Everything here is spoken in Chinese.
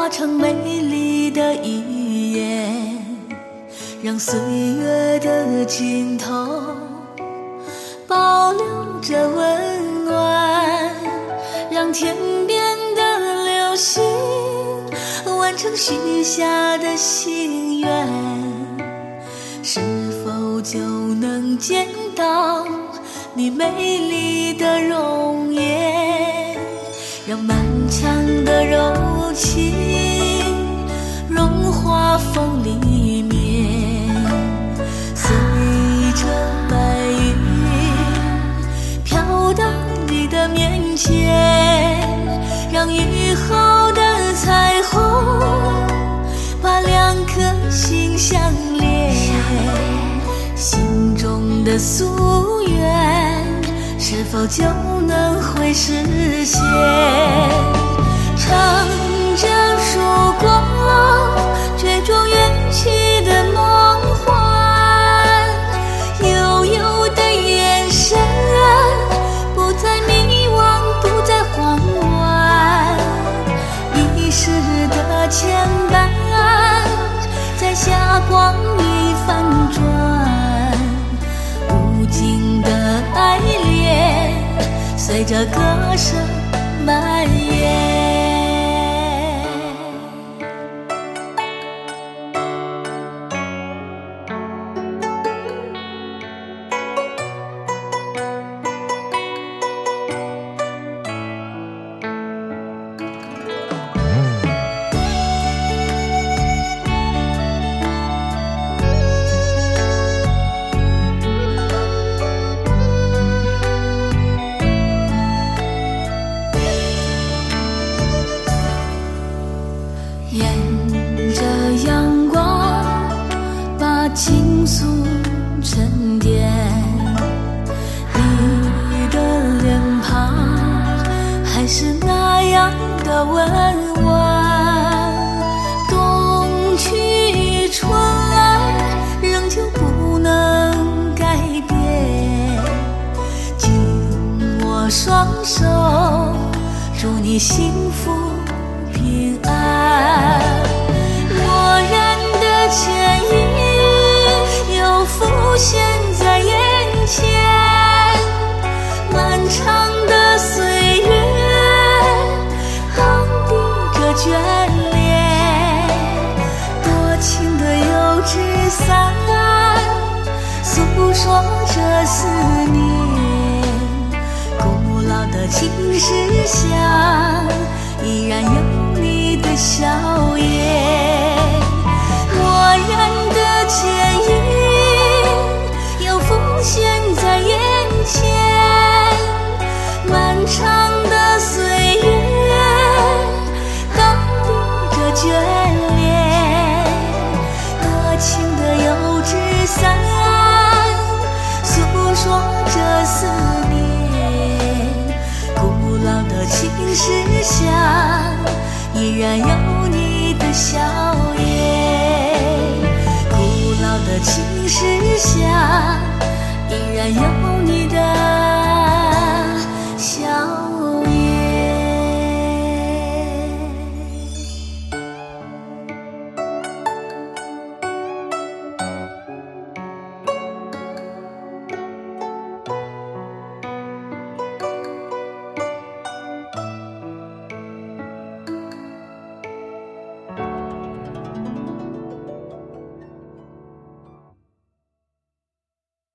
化成美丽的语言，让岁月的尽头保留着温暖，让天边的流星完成许下的心愿，是否就能见到你美丽的容颜？让漫长的柔情融化风里面，随着白云飘到你的面前，让雨后的彩虹把两颗心相连，心中的夙愿是否就能会实现？乘着曙光，追逐远去的梦幻，悠悠的眼神，不再迷惘，不再慌乱，一世的牵绊，在霞光里翻转，无尽的爱恋随着歌声蔓延。沿着阳光把情愫沉淀，你的脸庞还是那样的温婉，冬去春来仍旧不能改变，紧握双手祝你幸福平安。漠然的牵引又浮现在眼前，漫长的岁月荡涤着眷恋，多情的油纸伞诉说着思念，古老的青石巷依然有你的笑颜。